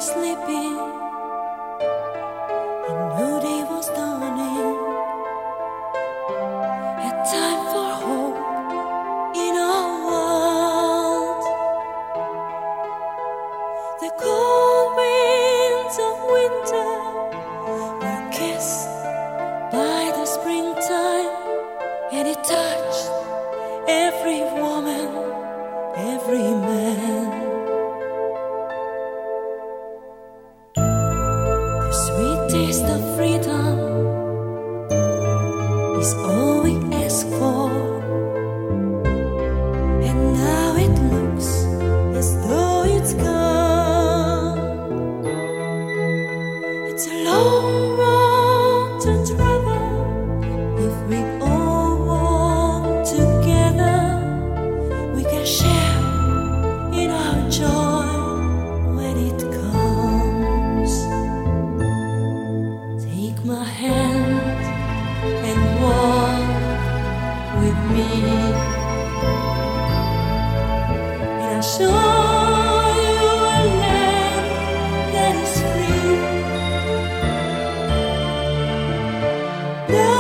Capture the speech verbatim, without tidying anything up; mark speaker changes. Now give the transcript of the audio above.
Speaker 1: sleeping, a new day was dawning. A time for hope in our world. The cold winds of winter were kissed by the springtime, and it touched every woman, every man. The sweet taste of freedom is all we ask for, and now it looks as though it's gone. It's a long road to travel if we all walk together. We can share in our joy when it comes. Take my hand and walk with me, and I'll show you a land that is free.